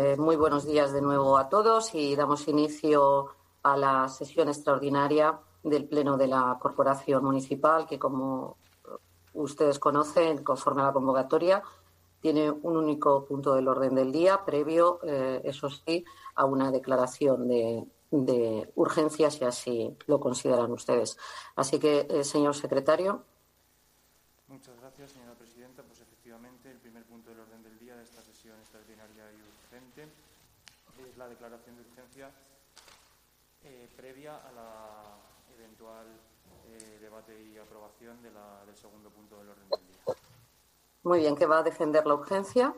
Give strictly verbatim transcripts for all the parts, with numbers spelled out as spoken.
eh, muy buenos días de nuevo a todos y damos inicio a la sesión extraordinaria del Pleno de la Corporación Municipal, que, como ustedes conocen, conforme a la convocatoria, tiene un único punto del orden del día, previo, eh, eso sí, a una declaración de, de urgencia, si así lo consideran ustedes. Así que, eh, señor secretario. Muchas gracias, señora presidenta. Pues efectivamente, el primer punto del orden del día de esta sesión extraordinaria y urgente es la declaración de urgencia eh, previa a la eventual eh, debate y aprobación de la, del segundo punto del orden del día. Muy bien, ¿que va a defender la urgencia?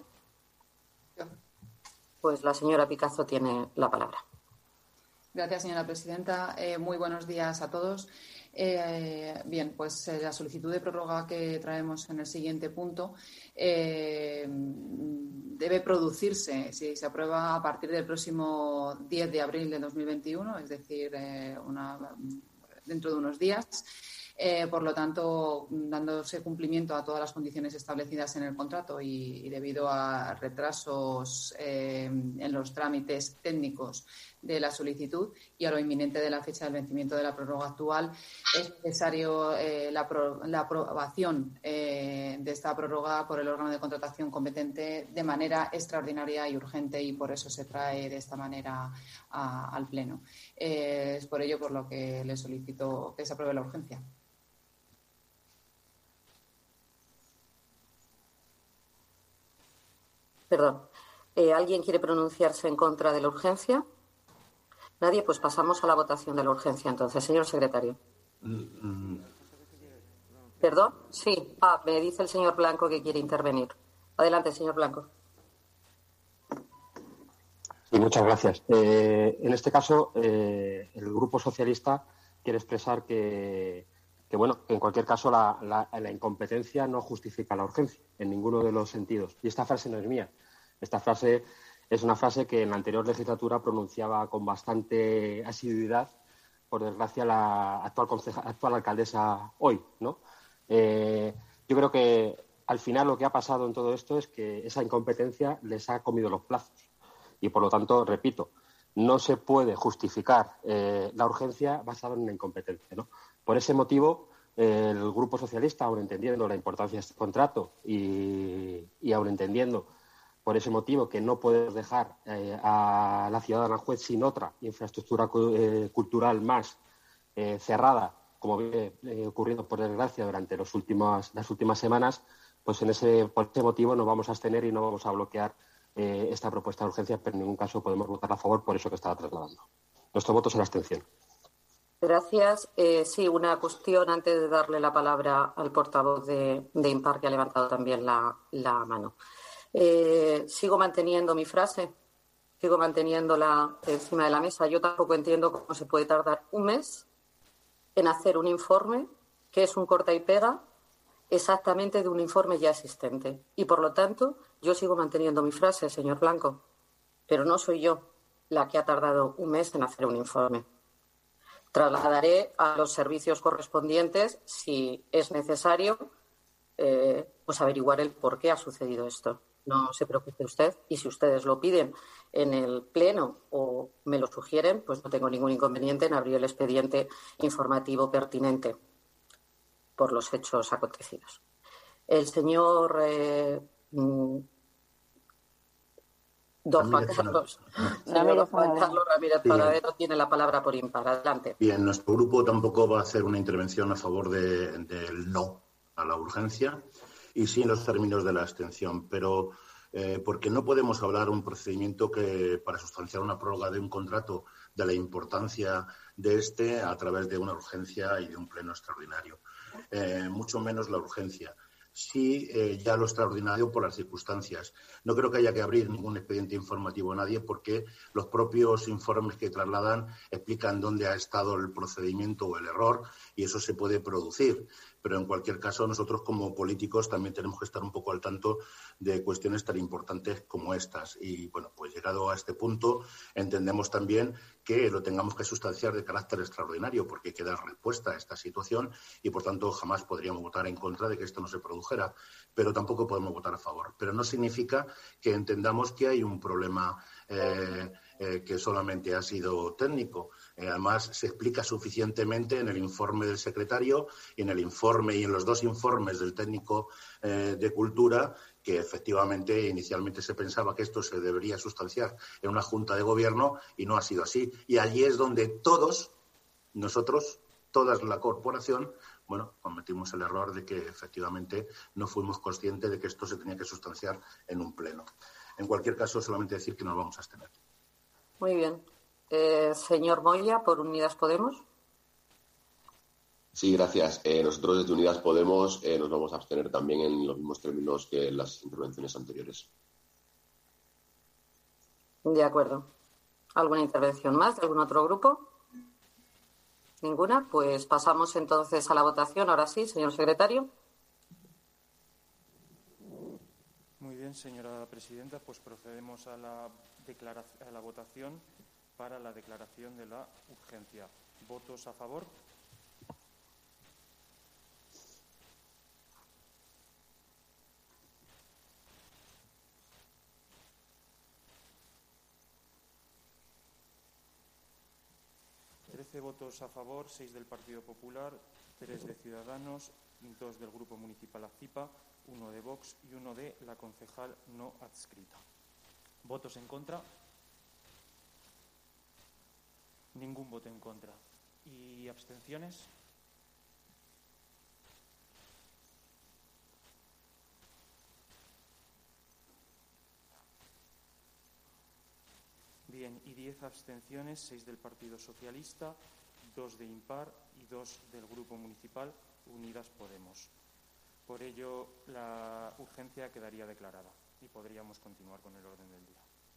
Pues la señora Picazo tiene la palabra. Gracias, señora presidenta. Eh, muy buenos días a todos. Eh, bien, pues eh, la solicitud de prórroga que traemos en el siguiente punto eh, debe producirse, si se aprueba, a partir del próximo diez de abril de dos mil veintiuno, es decir, eh, una, dentro de unos días. Eh, por lo tanto, dándose cumplimiento a todas las condiciones establecidas en el contrato y, y debido a retrasos eh, en los trámites técnicos de la solicitud y a lo inminente de la fecha del vencimiento de la prórroga actual, es necesario eh, la, pro, la aprobación eh, de esta prórroga por el órgano de contratación competente de manera extraordinaria y urgente, y por eso se trae de esta manera a, al Pleno. Eh, es por ello por lo que le solicito que se apruebe la urgencia. Perdón. Eh, ¿Alguien quiere pronunciarse en contra de la urgencia? Nadie, pues pasamos a la votación de la urgencia. Entonces, señor secretario. Mm. ¿Perdón? Sí. Ah, me dice el señor Blanco que quiere intervenir. Adelante, señor Blanco. Sí, muchas gracias. Eh, en este caso, eh, el Grupo Socialista quiere expresar que, que, bueno, que en cualquier caso la, la, la incompetencia no justifica la urgencia en ninguno de los sentidos. Y esta frase no es mía. Esta frase es una frase que en la anterior legislatura pronunciaba con bastante asiduidad, por desgracia, la actual, conceja, actual alcaldesa hoy, ¿no? Eh, yo creo que al final lo que ha pasado en todo esto es que esa incompetencia les ha comido los plazos. Y, por lo tanto, repito, no se puede justificar eh, la urgencia basada en una incompetencia, ¿no? Por ese motivo, eh, el Grupo Socialista, aun entendiendo la importancia de este contrato y, y aun entendiendo por ese motivo que no podemos dejar eh, a la ciudad de Aranjuez sin otra infraestructura eh, cultural más eh, cerrada, como viene eh, ocurriendo, por desgracia, durante los últimos, las últimas semanas, pues en ese, por ese motivo nos vamos a abstener y no vamos a bloquear eh, esta propuesta de urgencia, pero en ningún caso podemos votar a favor por eso que estaba trasladando. Nuestro voto es en abstención. Gracias. Eh, sí, una cuestión antes de darle la palabra al portavoz de, de Impar, que ha levantado también la, la mano. Eh, sigo manteniendo mi frase, sigo manteniéndola encima de la mesa. Yo tampoco entiendo cómo se puede tardar un mes en hacer un informe que es un corta y pega exactamente de un informe ya existente. Y, por lo tanto, yo sigo manteniendo mi frase, señor Blanco, pero no soy yo la que ha tardado un mes en hacer un informe. Trasladaré a los servicios correspondientes, si es necesario, eh, pues averiguar el por qué ha sucedido esto. No se preocupe usted, y si ustedes lo piden en el Pleno o me lo sugieren, pues no tengo ningún inconveniente en abrir el expediente informativo pertinente por los hechos acontecidos. El señor eh, don Juan Carlos, señor Juan Carlos Ramírez Paradero tiene la palabra por impar. Adelante. Bien, nuestro grupo tampoco va a hacer una intervención a favor de, del no a la urgencia y sí en los términos de la abstención, pero eh, porque no podemos hablar de un procedimiento que para sustanciar una prórroga de un contrato de la importancia de este a través de una urgencia y de un pleno extraordinario. Eh, mucho menos la urgencia. Sí, eh, ya lo extraordinario por las circunstancias. No creo que haya que abrir ningún expediente informativo a nadie porque los propios informes que trasladan explican dónde ha estado el procedimiento o el error y eso se puede producir. Pero, en cualquier caso, nosotros como políticos también tenemos que estar un poco al tanto de cuestiones tan importantes como estas. Y, bueno, pues llegado a este punto, entendemos también que lo tengamos que sustanciar de carácter extraordinario porque hay que dar respuesta a esta situación y, por tanto, jamás podríamos votar en contra de que esto no se produjera. Pero tampoco podemos votar a favor. Pero no significa que entendamos que hay un problema eh, eh, que solamente ha sido técnico. Eh, además, se explica suficientemente en el informe del secretario y en el informe y en los dos informes del técnico eh, de Cultura, que efectivamente inicialmente se pensaba que esto se debería sustanciar en una junta de gobierno y no ha sido así. Y allí es donde todos, nosotros, toda la corporación, bueno, cometimos el error de que efectivamente no fuimos conscientes de que esto se tenía que sustanciar en un pleno. En cualquier caso, solamente decir que nos vamos a abstener. Muy bien. Eh, señor Moya, por Unidas Podemos. Sí, gracias. Eh, nosotros desde Unidas Podemos eh, nos vamos a abstener también en los mismos términos que en las intervenciones anteriores. De acuerdo. ¿Alguna intervención más de algún otro grupo? ¿Ninguna? Pues pasamos entonces a la votación. Ahora sí, señor secretario. Muy bien, señora presidenta, pues procedemos a la, declaración, a la votación para la declaración de la urgencia. ¿Votos a favor? trece votos a favor, seis del Partido Popular, tres de Ciudadanos, dos del Grupo Municipal Accipa, uno de Vox y uno de la concejal no adscrita. ¿Votos en contra? Ningún voto en contra. ¿Y abstenciones? Bien, y diez abstenciones, seis del Partido Socialista, dos de Impar y dos del Grupo Municipal Unidas Podemos. Por ello, la urgencia quedaría declarada y podríamos continuar con el orden del día.